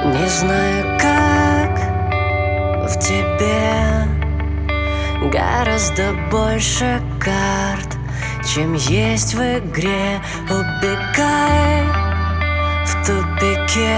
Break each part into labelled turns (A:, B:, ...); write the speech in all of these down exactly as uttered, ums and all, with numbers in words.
A: Не знаю, как в тебе гораздо больше карт, чем есть в игре. Убегай в тупике,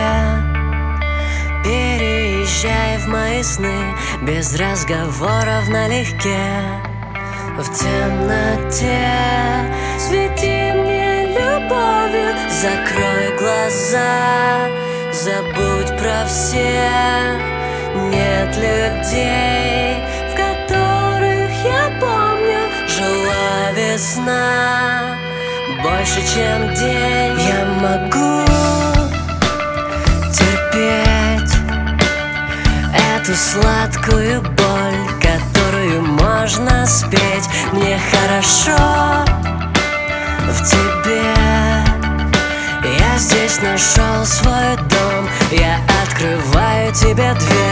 A: переезжай в мои сны без разговоров налегке. В темноте свети мне любовью, закрой глаза, забудь про всех. Нет людей, в которых я помню, жила весна больше, чем день. Я могу терпеть эту сладкую боль, которую можно спеть. Мне хорошо в тебе, я здесь нашел свой дом. Я открываю тебе дверь.